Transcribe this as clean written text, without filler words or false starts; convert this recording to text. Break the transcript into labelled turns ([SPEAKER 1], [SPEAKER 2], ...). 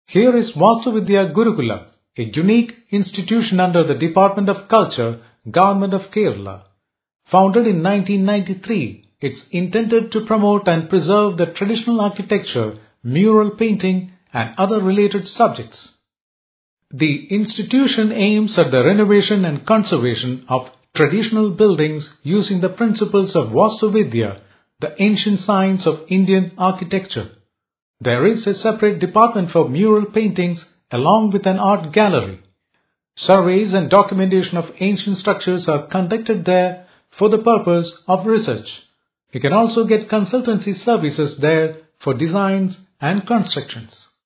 [SPEAKER 1] Here is Vastuvidya Gurukula, a unique institution under the Department of Culture, Government of Kerala. Founded in 1993, it's intended to promote and preserve the traditional architecture, mural painting and other related subjects. The institution aims at the renovation and conservation of traditional buildings using the principles of Vastuvidya, the ancient science of Indian architecture. There is a separate department for mural paintings along with an art gallery. Surveys and documentation of ancient structures are conducted there for the purpose of research. You can also get consultancy services there for designs and constructions.